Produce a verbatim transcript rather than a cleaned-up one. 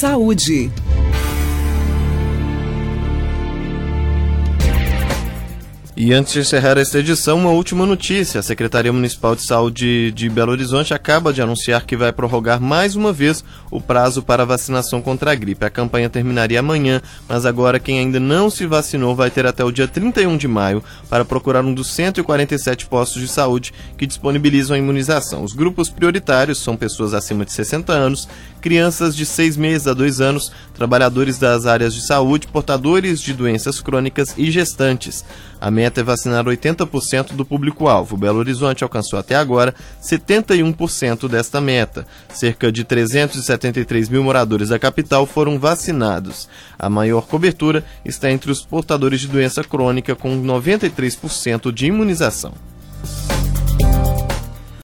Saúde. E antes de encerrar esta edição, uma última notícia. A Secretaria Municipal de Saúde de Belo Horizonte acaba de anunciar que vai prorrogar mais uma vez o prazo para a vacinação contra a gripe. A campanha terminaria amanhã, mas agora quem ainda não se vacinou vai ter até o dia trinta e um de maio para procurar um dos cento e quarenta e sete postos de saúde que disponibilizam a imunização. Os grupos prioritários são pessoas acima de sessenta anos, crianças de seis meses a dois anos, trabalhadores das áreas de saúde, portadores de doenças crônicas e gestantes. A meta é vacinar oitenta por cento do público-alvo. Belo Horizonte alcançou até agora setenta e um por cento desta meta. Cerca de trezentos e setenta e três mil moradores da capital foram vacinados. A maior cobertura está entre os portadores de doença crônica, com noventa e três por cento de imunização.